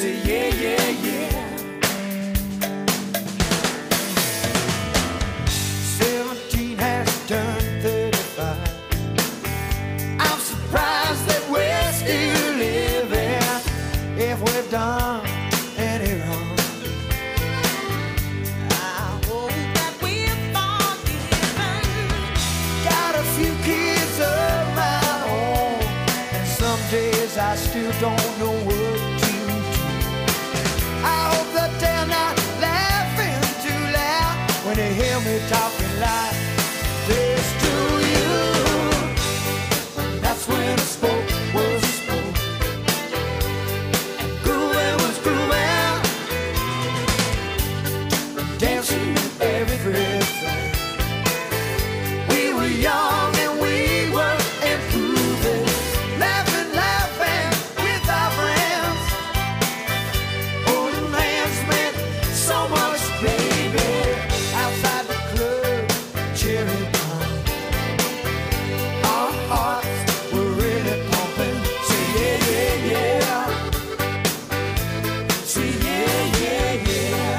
Say yeah, yeah, yeah. 17 has turned 35. I'm surprised that we're still living. If we've done any wrong, I hope that we're forgiven. Got a few kids of my own, and some days I still don't know what to do. I hope that they're not laughing too loud when they hear me talking like this to you. That's when I spoke was spoke, grooving was grooving, dancing with everything. We were young and we were improving, laughing, laughing with our friends. Holding hands meant so much, baby. Outside the club, cheering on. Our hearts were really pumping. Say yeah, yeah, yeah. Say yeah, yeah, yeah.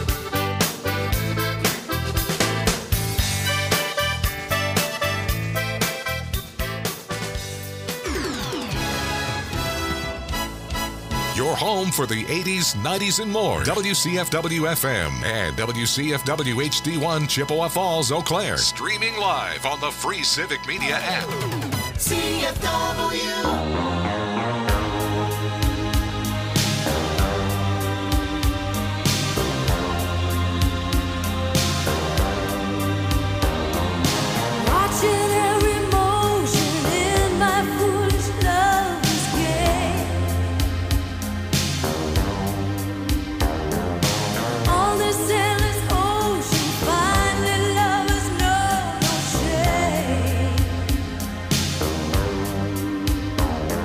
Your home for the 80s, 90s, and more. WCFW-FM and WCFW HD1 Chippewa Falls, Eau Claire. Streaming live on the free Civic Media app. CFW. Watching every motion in my foolish lover's game. On this endless ocean, finally lovers know no shame.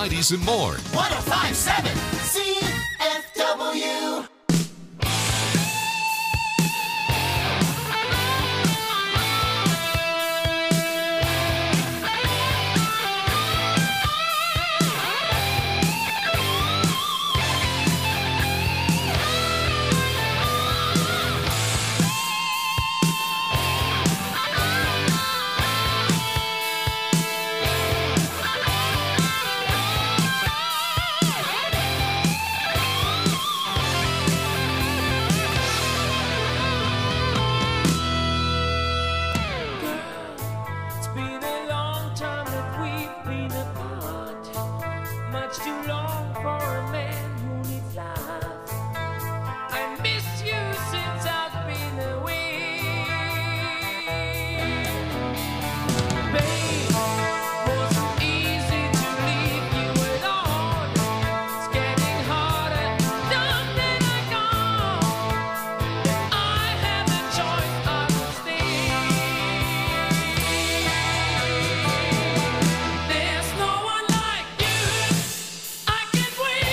90s, and more. 1057 CFW. It's been a long time that we've been apart, much too long for a man who needs love. I miss you since I've been away. Babe, wasn't easy to leave you alone. It's getting harder now that I'm gone. If I had the choice, I would stay. There's no one like you. I can't wait.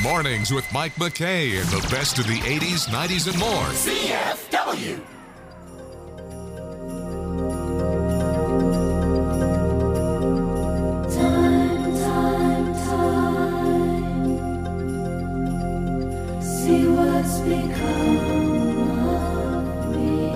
Mornings with Mike McKay and the best of the 80s, 90s, and more. CFW. See what's become of me.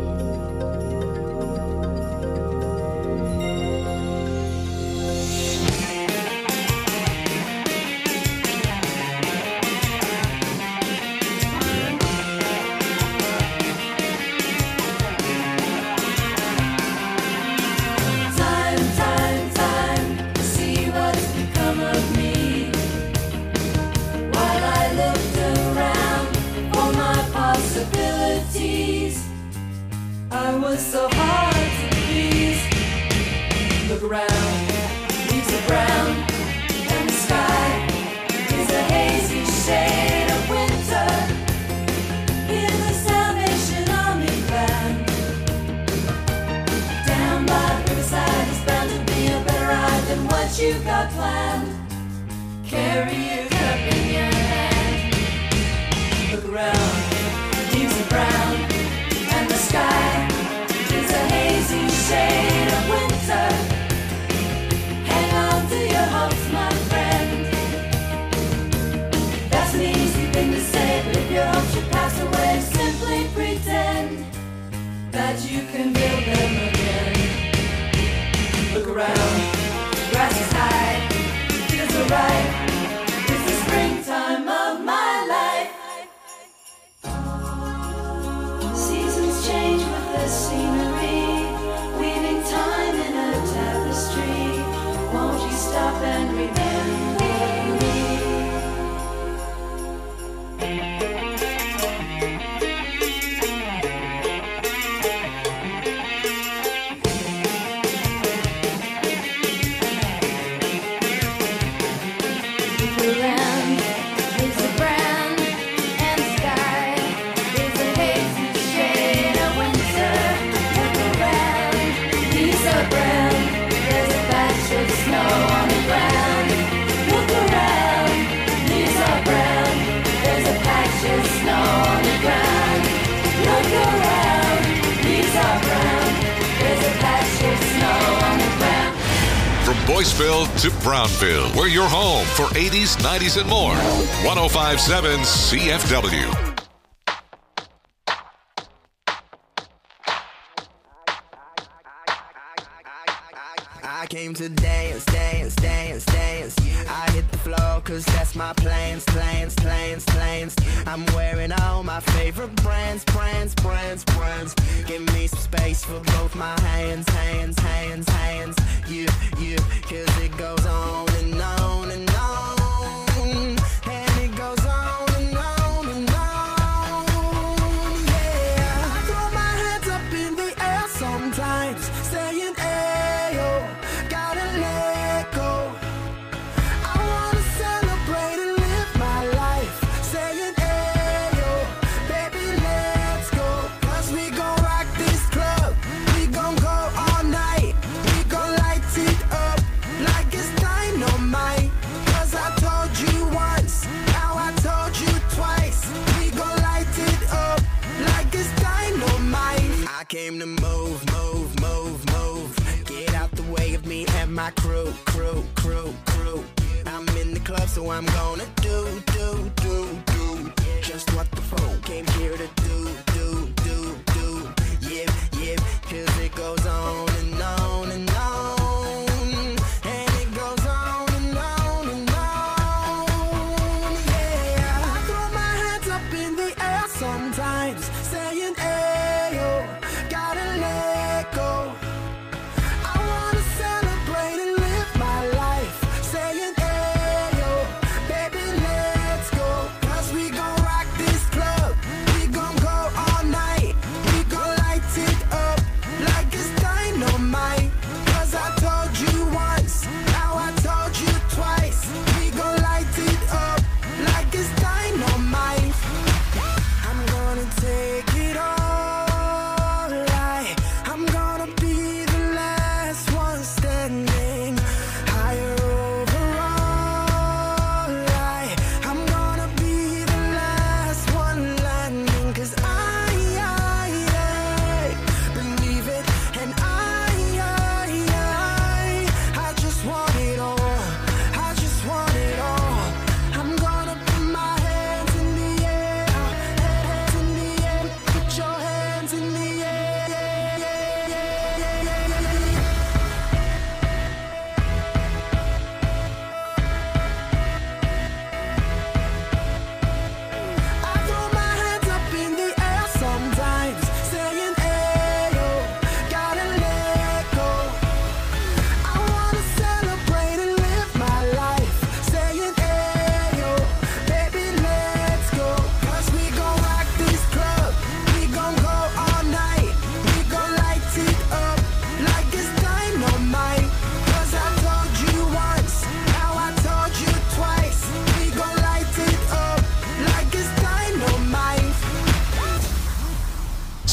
Time, see what's become of me. While I looked around for my possibilities, I was so hard to please. Look around, leaves are brown, and the sky is a hazy shade of winter. Hear the Salvation Army band. Down by the riverside is bound to be a better ride than what you got planned. Carry your cup in your hand. Look around, leaves are brown, and the sky is a hazy shade of winter. Hang on to your hopes, my friend. That's an easy thing to say, but if your hopes should pass away, simply pretend that you can build them again. Look around, grass is high, fields are ripe. It's the springtime of my life. Seasons change with the scenery, weaving time in a tapestry. Won't you stop and remember me? Around is a brown, and the sky is a hazy shade of winter. Look around, leaves are brown, there's a patch of snow on the ground. Look around, leaves are brown, there's a patch of snow on the ground. Look around, leaves are brown, there's a patch of snow on the ground. From Boyceville to Brownville, we're your home for 80s, 90s, and more. 1057 CFW. I came to dance, dance, dance, dance. I hit the floor cause that's my plans, plans, plans, plans. I'm wearing all my favorite brands, brands, brands, brands. Give me some space for both my hands, hands, hands, hands. You, cause it goes on and on and on. And it goes on and on and on. Yeah, I throw my hands up in the air sometimes, saying ayo, gotta let go. I wanna celebrate and live my life, saying ayo, baby let's go. Cause we gon' rock this club, we gon' go all night. We gon' light it up like it's dynamite. Cause I told you once, now I told you twice. We gon' light it up like it's dynamite. I came to move, move, move, move. Get out the way of me and my crew, crew, crew, crew. I'm in the club, so I'm gonna do just what the folk came here to do. Yeah, cause it goes on and on and on. And it goes on and on and on. Yeah, I throw my hands up in the air sometimes, saying ayo, gotta let go. I wanna celebrate and live my life, saying ayo, baby let's go. Cause we gon' rock this club, we gon' go all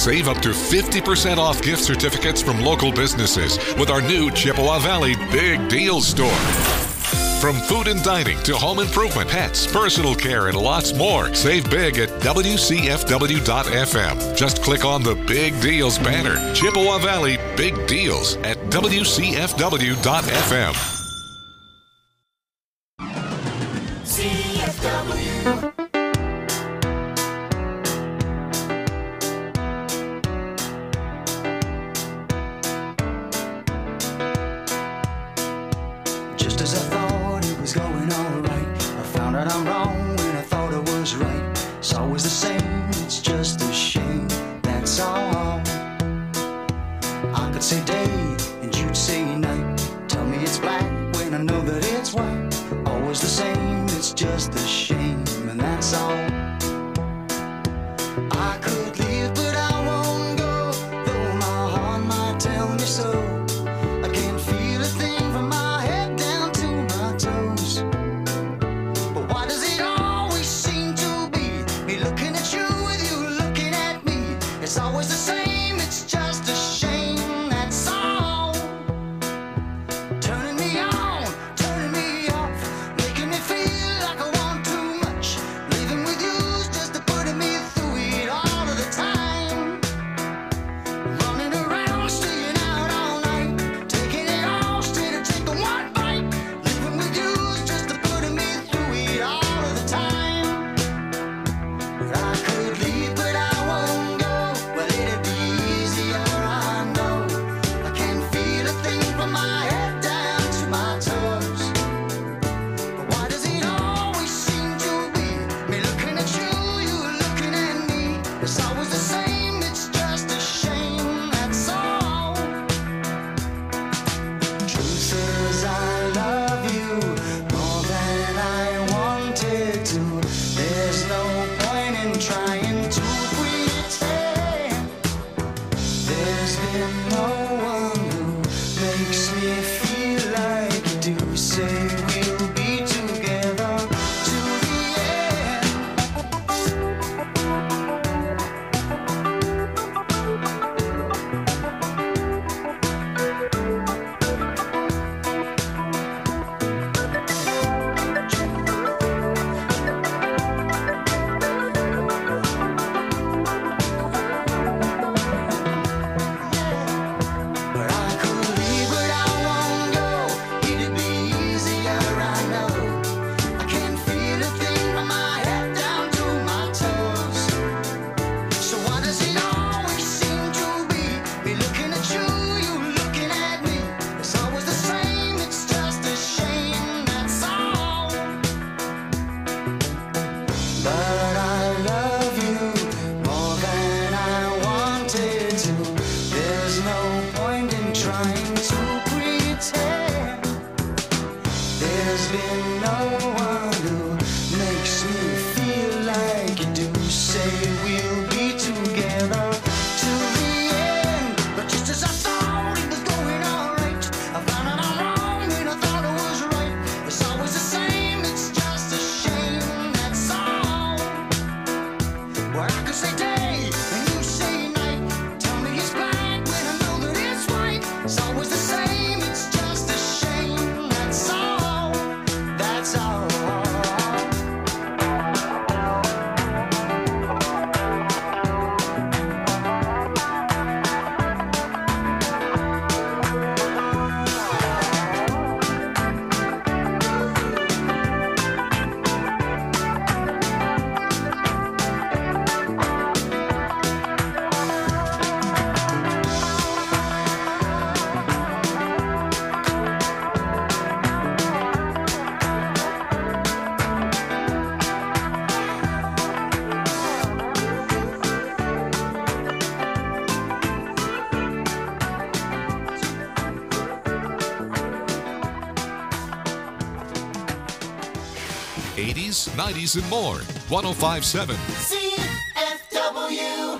Save up to 50% off gift certificates from local businesses with our new Chippewa Valley Big Deal Store. From food and dining to home improvement, pets, personal care, and lots more. Save big at WCFW.FM. Just click on the Big Deals banner. Chippewa Valley Big Deals at WCFW.FM. CFW. Just as I thought it was going all right, I found out I'm wrong when I thought I was right. It's always the same, it's just a shame, that's all. I could say day and you'd say night. Tell me it's black when I know that it's white. Always the same, it's just a shame, and that's all. I could leave, but I won't go, though my heart might tell me so. I can't feel a thing from my head down to my toes. But why does it always seem to be me looking at you with you looking at me? It's always the same, it's just a shame, that's all. Turning me on, turning me off, making me feel like I want too much. Living with you's just putting me through it all of the time. Running around, staying out all night, taking it all straight or taking one bite. Living with you's just putting me through it all of the time. But I could leave, but I won't go. Well, it'd be easier, I know. I can't feel a thing from my head down to my toes. But why does it always seem to be me looking at you, you looking at me? It's always the same, it's just a shame, that's all. Truth is I love you more than I wanted to. There's no point in trying to pretend. There's been no one who makes me feel like you do. Say we'll be together to the end. But I could leave, but I won't go. It'd be easier, I know. I can't feel a thing from my head down to my toes. So why does it always seem to be me looking at you, you looking at me? It's always the same, it's just a shame, that's all. But I love you more than I wanted to. There's no point in trying to pretend. There's been no one who makes me feel like you do. Say we'll be together to the end. But just as I thought it was going all right, I found out I'm wrong when I thought it was right. It's always the same, it's just a shame, that's all. Well, I could say day and you say night. Tell me it's black when I know that it's white. It's always the same, it's just a shame, that's all. That's all. '80s, '90s, and more. 105.7. CFW.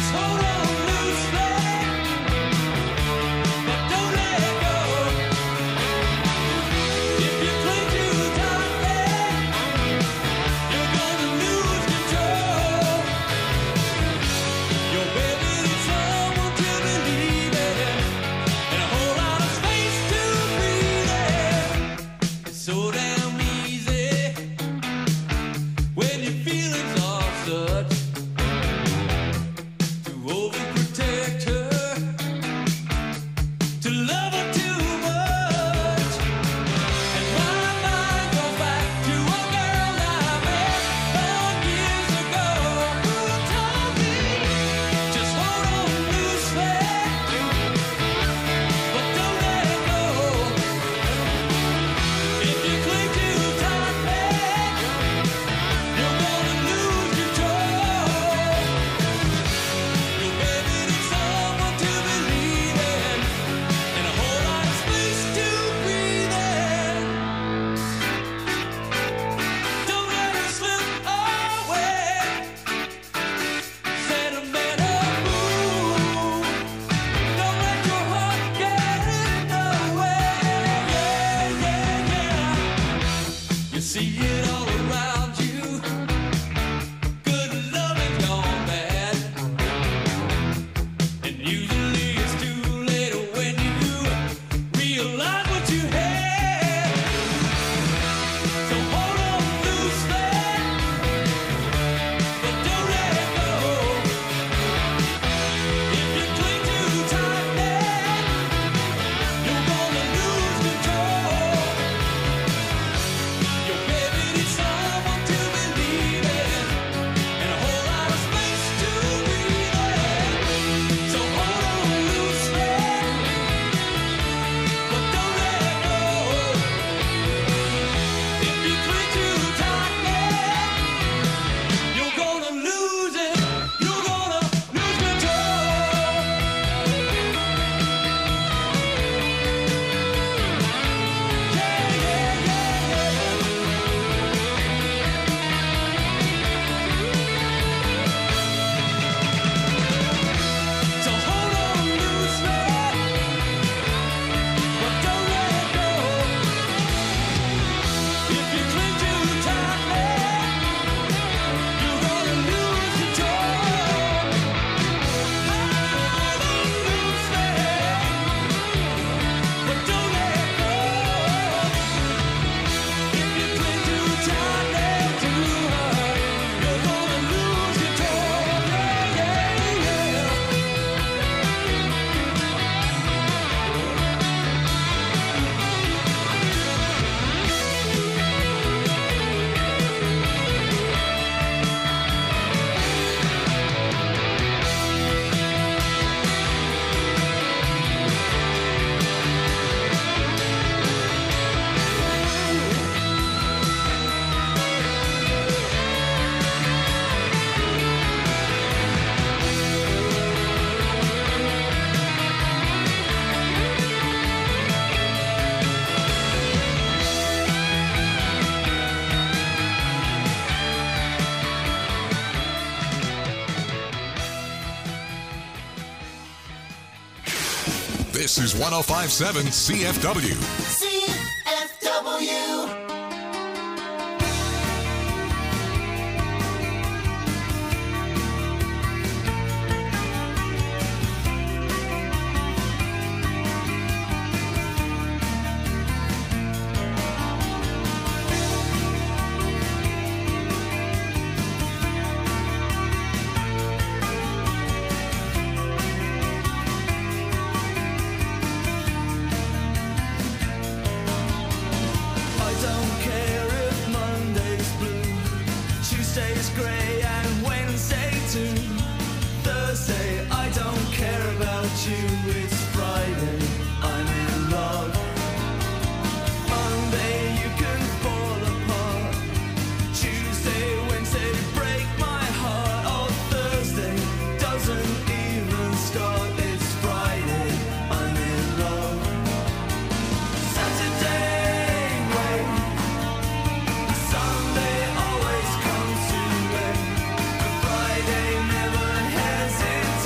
This is 105.7 CFW. CFW. Sunday always comes to end, but Friday never hesitates.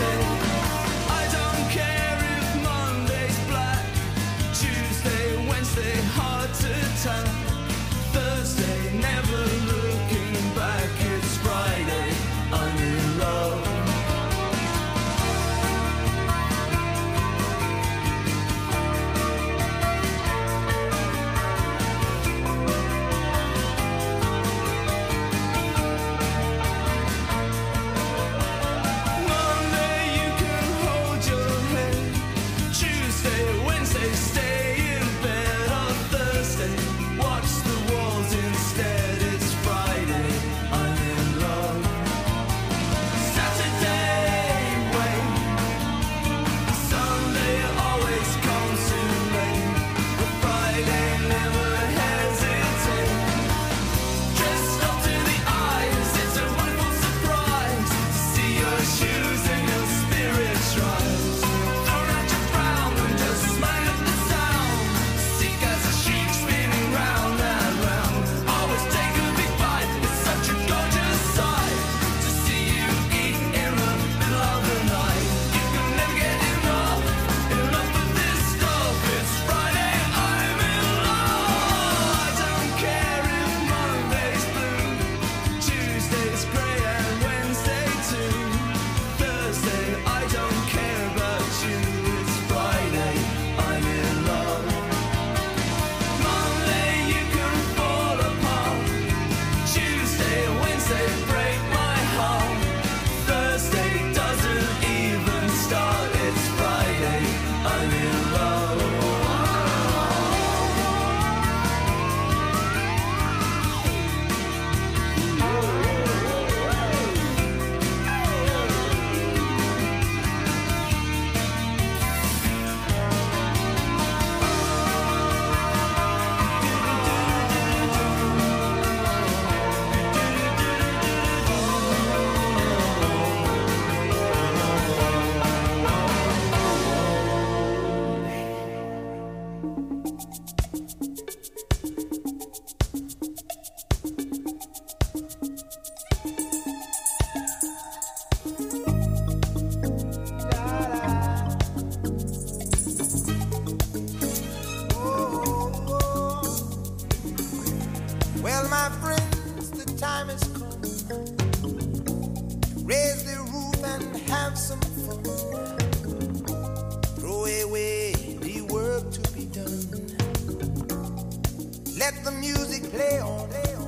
Let the music play on.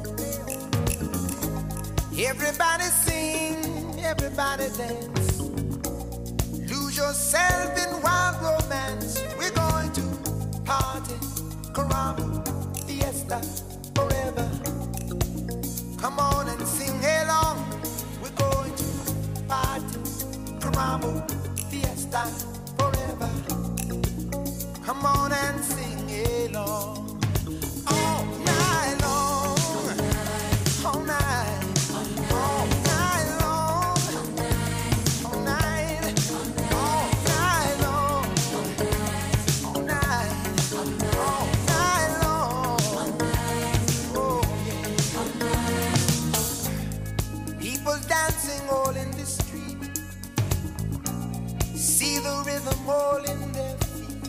Everybody sing, everybody dance. Lose yourself in wild romance. We're going to party, caramba, fiesta, forever. Come on and sing along. We're going to party, caramba, fiesta, forever. Come on and sing along. All night long, all night, all night long, all night, all night long, all night, all night long. Oh yeah. People dancing all in the street. See the rhythm all in their feet.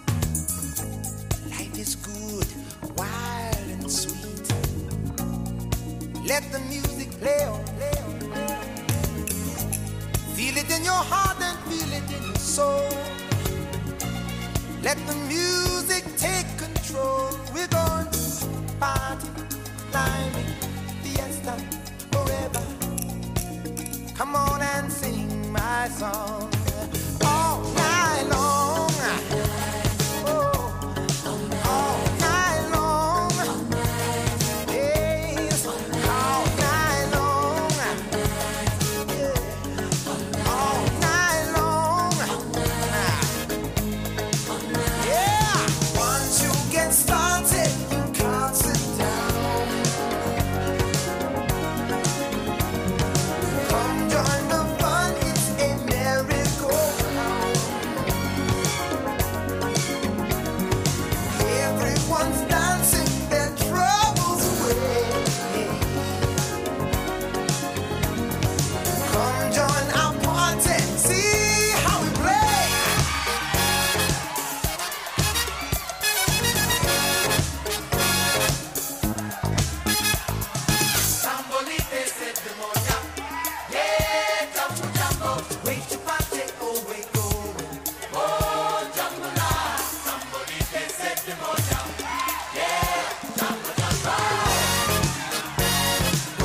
Life is good, wild and sweet. Let the music play on, play on, play on. Feel it in your heart and feel it in your soul. Let the music take control. We're going to party, climbing, fiesta, forever. Come on and sing my song. All night long. Oh, all night long. Yes, all night long. Yeah, all night long. Yeah, once you get started, you can't sit down. Come join the fun, it's a merry-go-round. Everyone's dancing their troubles away. Come join our party, see how we play. Sambolite said the moja. Yeah, jumbo jumbo. Wait to party, oh wait, go. Oh, jumbo la. Sambolite said the moja. Yeah, jumbo jumbo. Oh,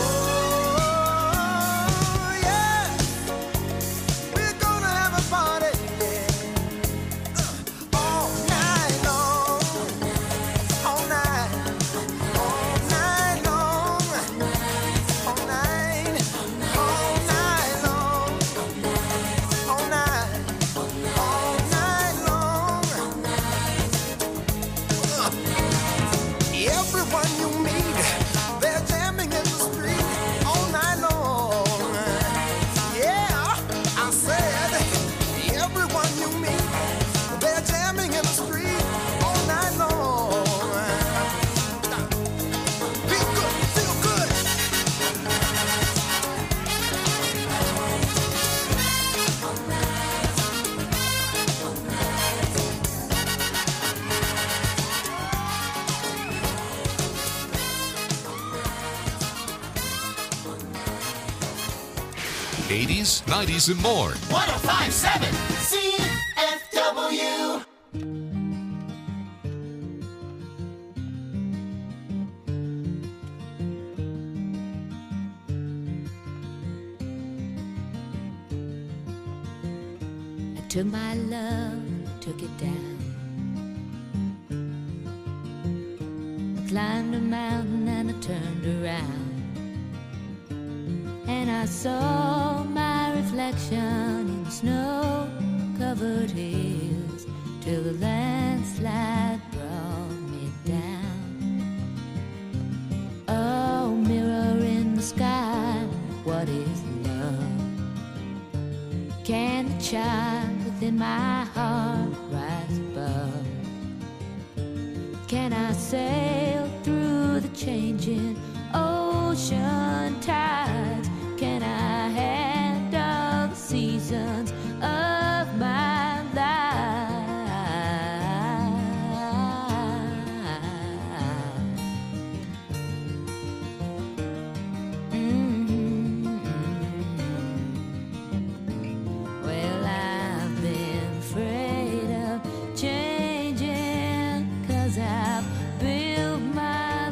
yeah. We're gonna have a party, yeah. All night long. All night. All night long. All night. All night long. All night. All night long. Everyone you meet, they're jamming in the street all night long. Yeah, I said, everyone you meet, they're jamming in the street all night long. Be good, feel good. '80s, '90s, and more. 1057 CFW. I took my love, took it down. I climbed a mountain and I turned around. And I saw my reflection in the snow-covered hills till the landslide brought me down. Oh, mirror in the sky, what is love? Can the child within my heart rise above? Can I sail through the changing ocean tides? Can I handle the seasons of my Well, I've been afraid of changing, 'cause I've built my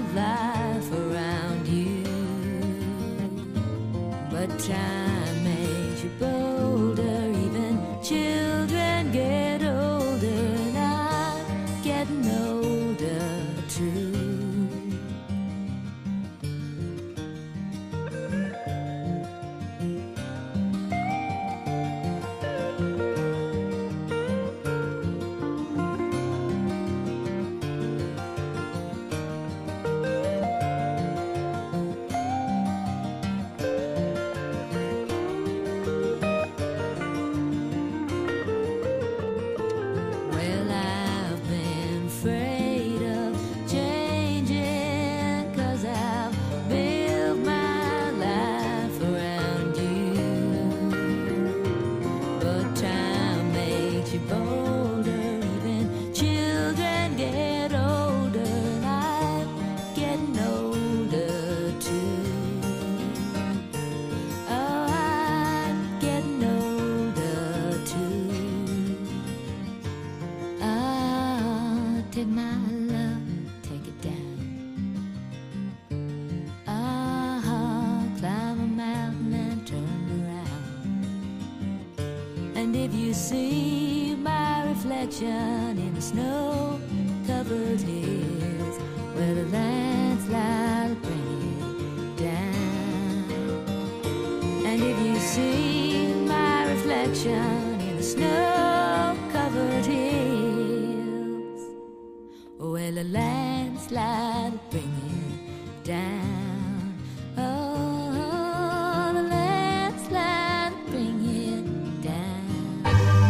And if you see my reflection in the snow-covered hills, where the landslide will bring it down. And if you see my reflection in the snow-covered hills, well, the landslide will bring it down. Oh, the landslide will bring it down.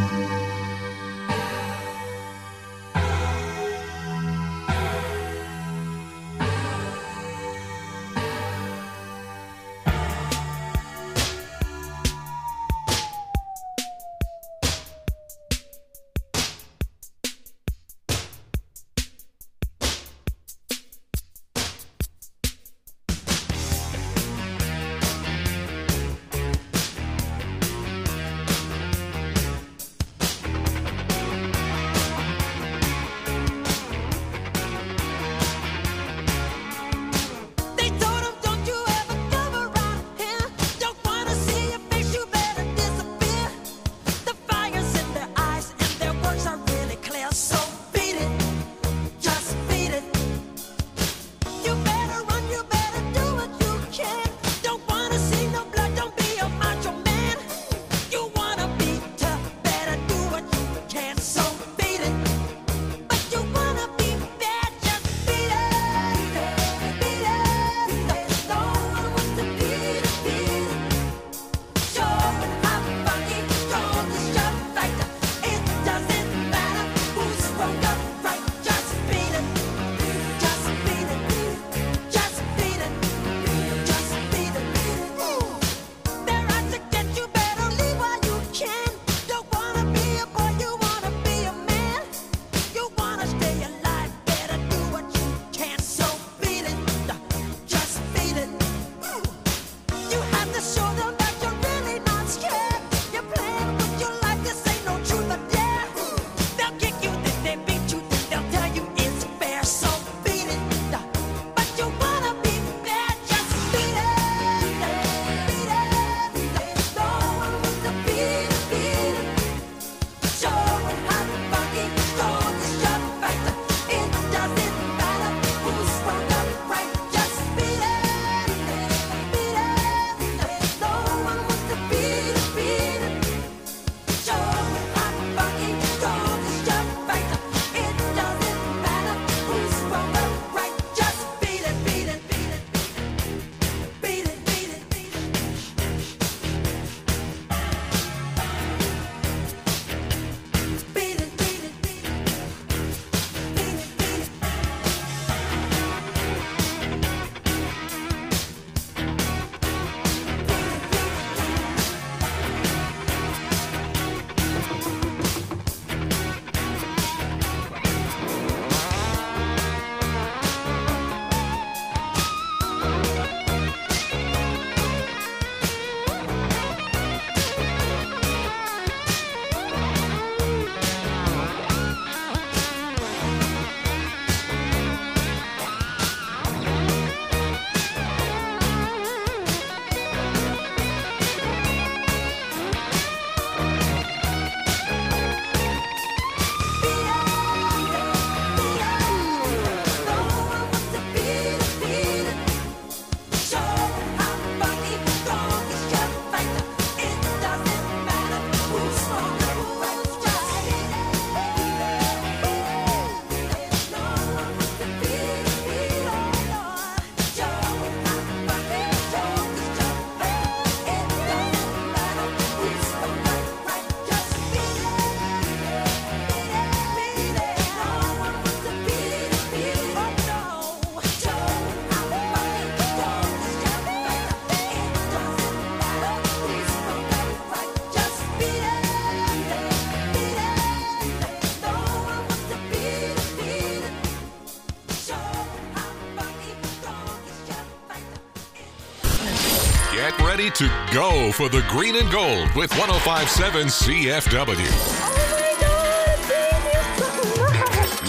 Get ready to go for the green and gold with 105.7 CFW.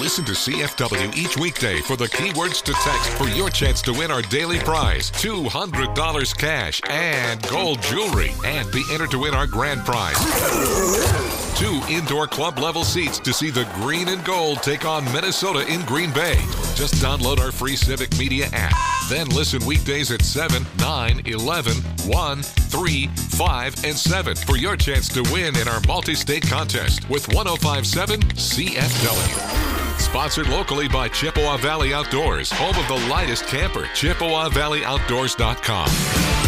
Listen to CFW each weekday for the keywords to text for your chance to win our daily prize, $200 cash and gold jewelry, and be entered to win our grand prize, 2 indoor club level seats to see the Green and Gold take on Minnesota in Green Bay. Just download our free Civic Media app. Then listen weekdays at 7, 9, 11, 1, 3, 5, and 7 for your chance to win in our multi-state contest with 105.7 CFW. Sponsored locally by Chippewa Valley Outdoors, home of the lightest camper, ChippewaValleyOutdoors.com.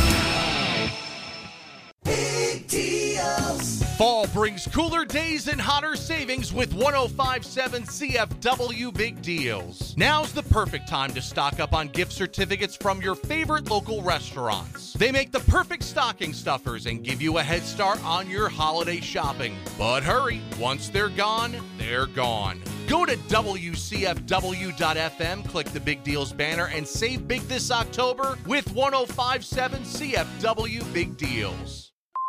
Fall brings cooler days and hotter savings with 105.7 CFW Big Deals. Now's the perfect time to stock up on gift certificates from your favorite local restaurants. They make the perfect stocking stuffers and give you a head start on your holiday shopping. But hurry, once they're gone, they're gone. Go to WCFW.FM, click the Big Deals banner, and save big this October with 105.7 CFW Big Deals.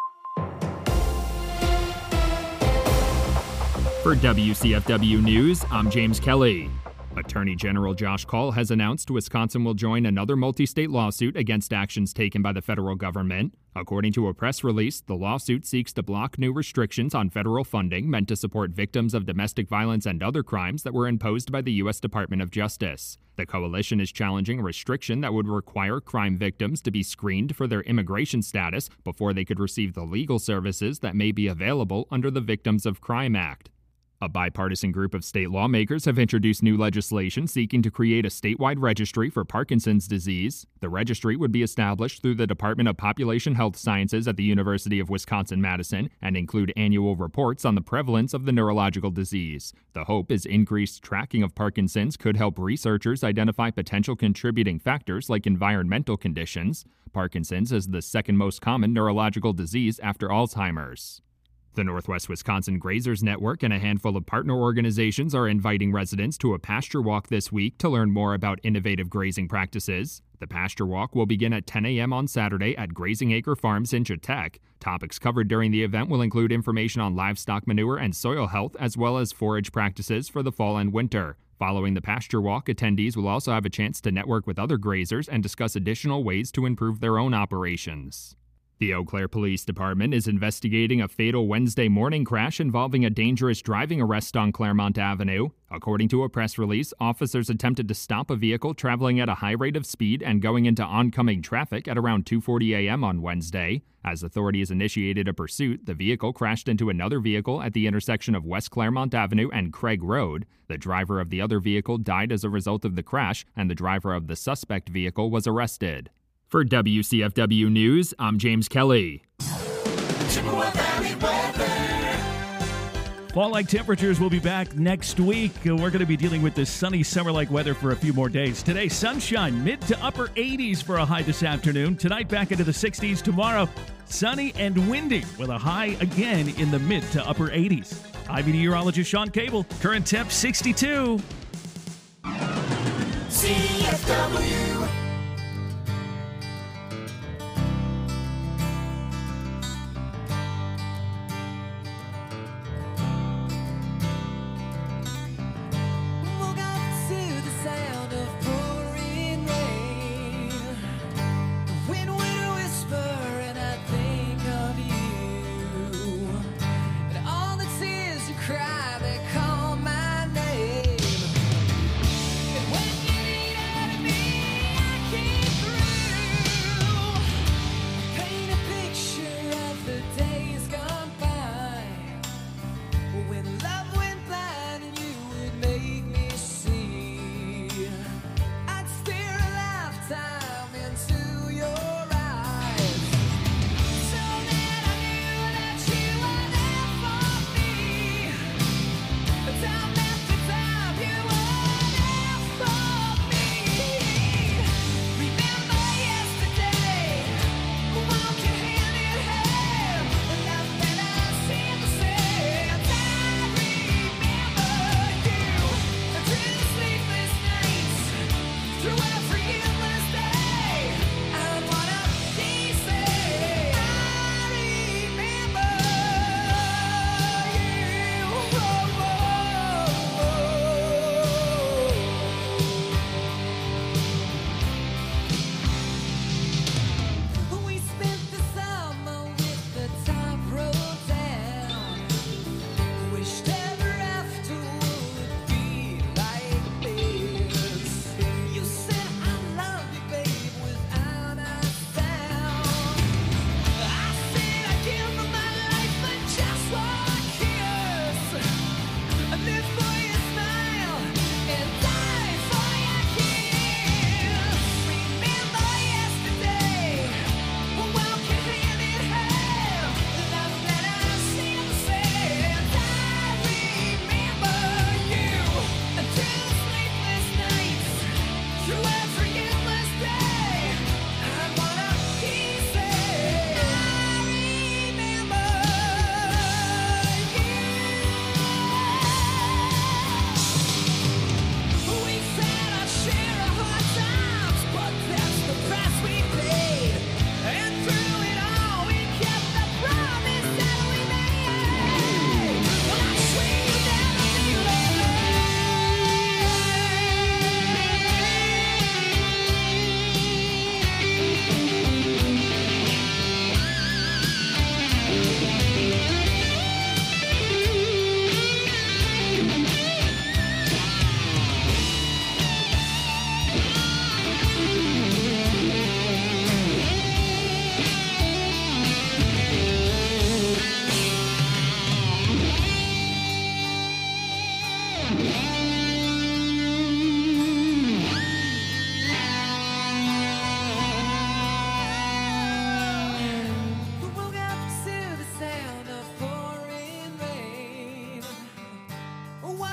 For WCFW News, I'm James Kelly. Attorney General Josh Kaul has announced Wisconsin will join another multi-state lawsuit against actions taken by the federal government. According to a press release, the lawsuit seeks to block new restrictions on federal funding meant to support victims of domestic violence and other crimes that were imposed by the U.S. Department of Justice. The coalition is challenging a restriction that would require crime victims to be screened for their immigration status before they could receive the legal services that may be available under the Victims of Crime Act. A bipartisan group of state lawmakers have introduced new legislation seeking to create a statewide registry for Parkinson's disease. The registry would be established through the Department of Population Health Sciences at the University of Wisconsin-Madison and include annual reports on the prevalence of the neurological disease. The hope is increased tracking of Parkinson's could help researchers identify potential contributing factors like environmental conditions. Parkinson's is the second most common neurological disease after Alzheimer's. The Northwest Wisconsin Grazers Network and a handful of partner organizations are inviting residents to a pasture walk this week to learn more about innovative grazing practices. The pasture walk will begin at 10 a.m. on Saturday at Grazing Acre Farms in Chautauqua. Topics covered during the event will include information on livestock manure and soil health, as well as forage practices for the fall and winter. Following the pasture walk, attendees will also have a chance to network with other grazers and discuss additional ways to improve their own operations. The Eau Claire Police Department is investigating a fatal Wednesday morning crash involving a dangerous driving arrest on Claremont Avenue. According to a press release, officers attempted to stop a vehicle traveling at a high rate of speed and going into oncoming traffic at around 2:40 a.m. on Wednesday. As authorities initiated a pursuit, the vehicle crashed into another vehicle at the intersection of West Claremont Avenue and Craig Road. The driver of the other vehicle died as a result of the crash, and the driver of the suspect vehicle was arrested. For WCFW News, I'm James Kelly. Fall-like temperatures will be back next week. We're going to be dealing with this sunny summer-like weather for a few more days. Today, sunshine, mid to upper 80s for a high this afternoon. Tonight, back into the 60s. Tomorrow, sunny and windy with a high again in the mid to upper 80s. I'm meteorologist Sean Cable. Current temp 62. CFW.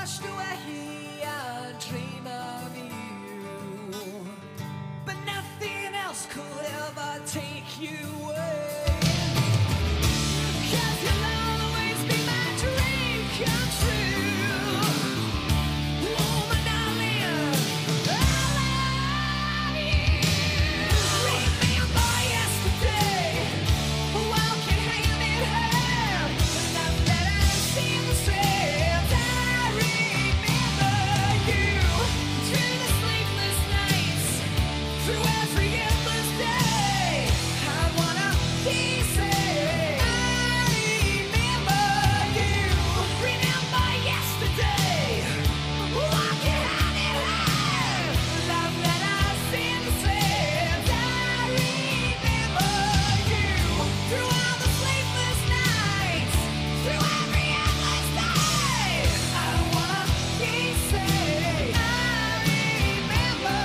washed away, I dream of you, but nothing else could ever take you away. 'Cause you'll always be my dream come true. Woman, darling, I love you. Remember yesterday, walking hand in hand, not that I see the strength. I remember you through the sleepless nights, through every endless day. I wanna kiss it. I remember you. Remember yesterday, walking hand in hand, love that I see the strength. I remember you through all the sleepless nights, through every endless day. I wanna kiss it. I remember.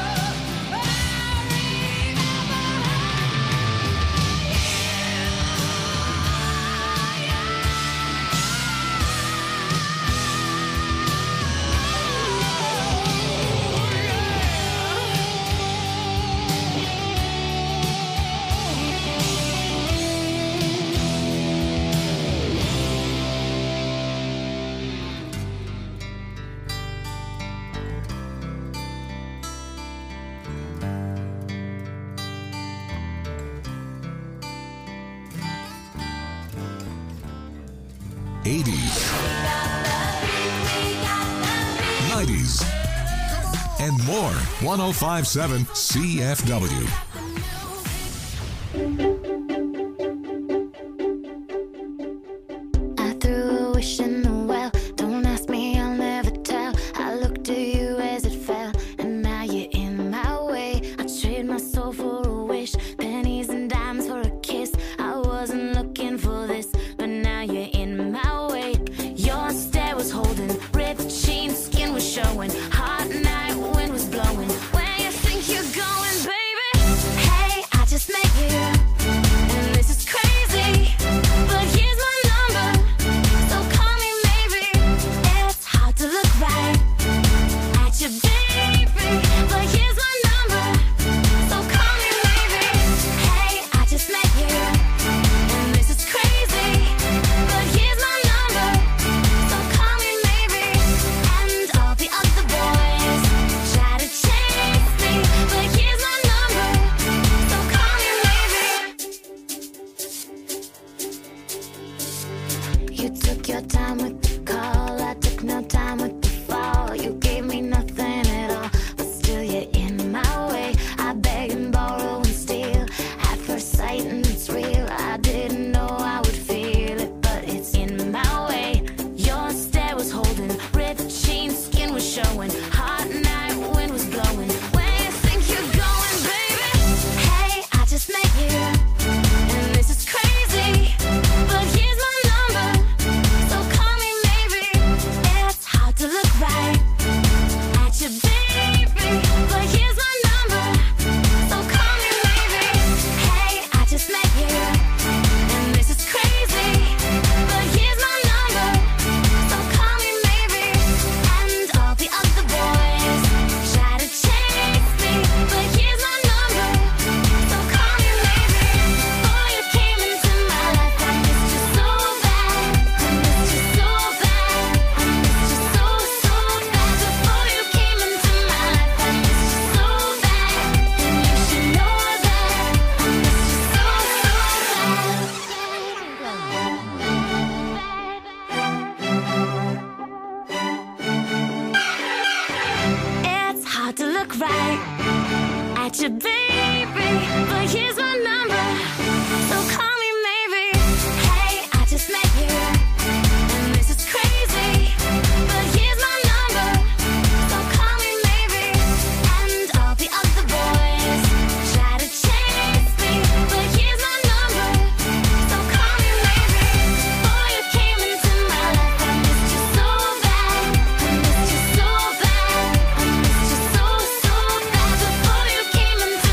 '80s, '90s, and more. 105.7 CFW. I threw a wish in the well. Don't ask me, I'll never tell. I looked at you as it fell, and now you're in my way. I trade my soul for a wish, pennies and dimes for a kiss. I wasn't looking for this, but now you're in my way. Your stare was holding, ripped jeans, skin was showing. Hot night, wind was blowing. Where you think you're going, baby? Hey, I just met you, and this is crazy. But here's my number, so call me maybe. It's hard to look right at you, baby. But here's my number, so call me maybe. Hey, I just met you, and this is crazy. But here's my number, so call me maybe. And all the other boys try to chase me, but here's my number, so call me maybe. You took your time with the call, I took no time with the fall. You gave me nothing at all, but still you're in my way. I beg and borrow and steal at first sight, and it's real. I didn't know I would feel it, but it's in my way. Your stare was holding, ripped jeans, skin was showing. Hot night, wind was blowing. Where you think you're going, baby? Hey, I just met you, and this is crazy. But here's my number, so call me maybe. It's hard to look right at you, baby. But here's my number, so call me maybe. Hey, I just met you, and this is crazy. But here's my number, so call me maybe. And all the other boys try to chase me, but here's my number, so call me maybe. Before you came into my life, I missed you so bad. I missed you so bad. I missed you so, so bad. Before you came into my life, I missed you so bad. And you should know that. I missed you so, it's hard to look right at you, baby. But here's my number, so call me maybe. Hey, I just met you, and this is crazy. But here's my number, so call me maybe. And all the other boys try to chase me, but here's my number, so call me maybe. Before you came into my life, I missed you so bad. I missed you so bad. I missed you so, so bad. Before you came into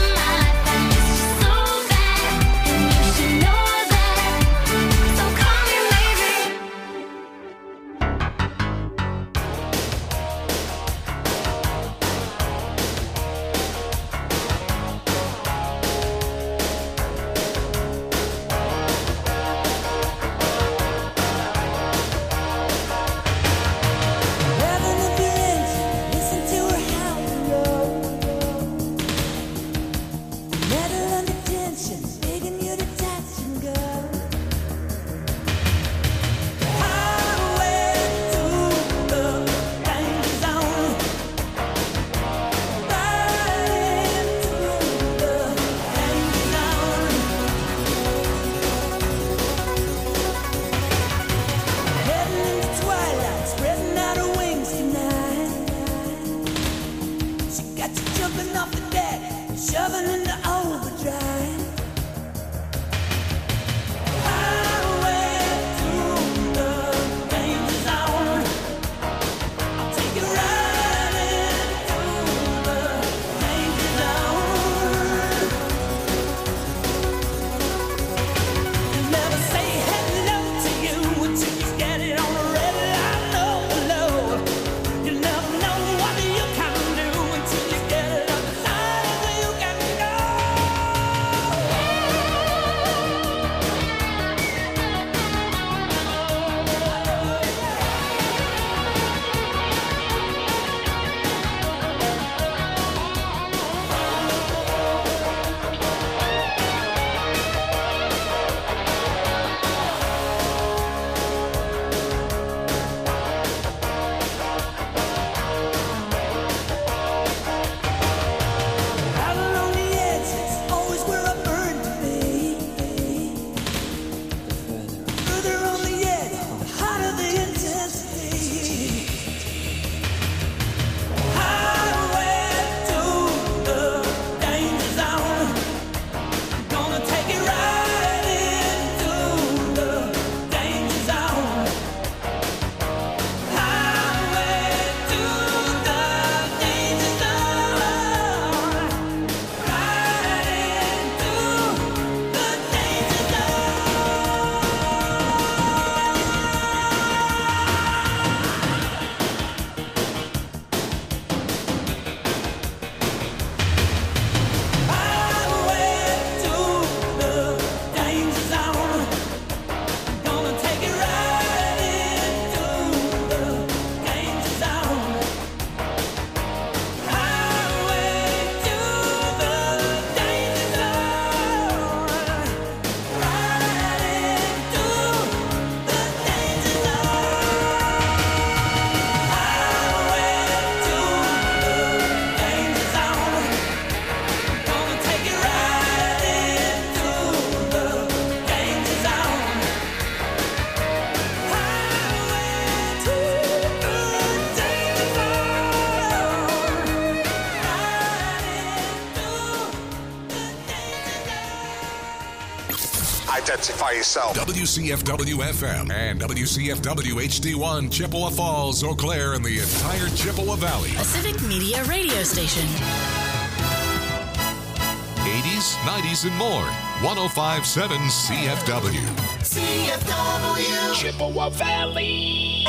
identify yourself. WCFW FM and WCFW HD1 Chippewa Falls, Eau Claire, and the entire Chippewa Valley. A Civic Media radio station. 80s, 90s, and more. 105.7 CFW. CFW. Chippewa Valley.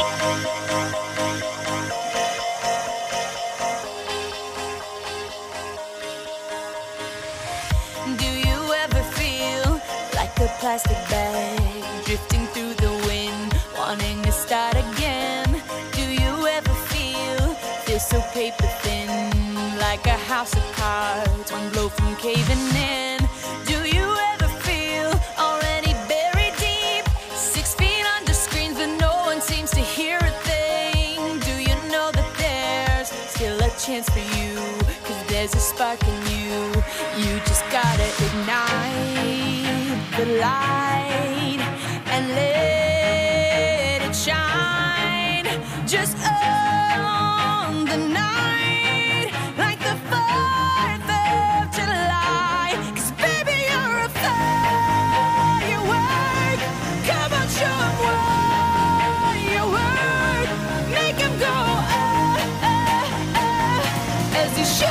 Do you ever feel like a plastic bag drifting through the wind, wanting to start again? Do you ever feel so paper thin, like a house of cards, one blow from caving in? Do you ever feel already buried deep, 6 feet under screens, but no one seems to hear a thing? Do you know that there's still a chance for you, 'cause there's a spark in you? You just gotta ignite the light and let it shine. Just on the night, like the 4th of July. 'Cause baby, you're a firework. Come on, show 'em what you work. Make 'em go, as you should.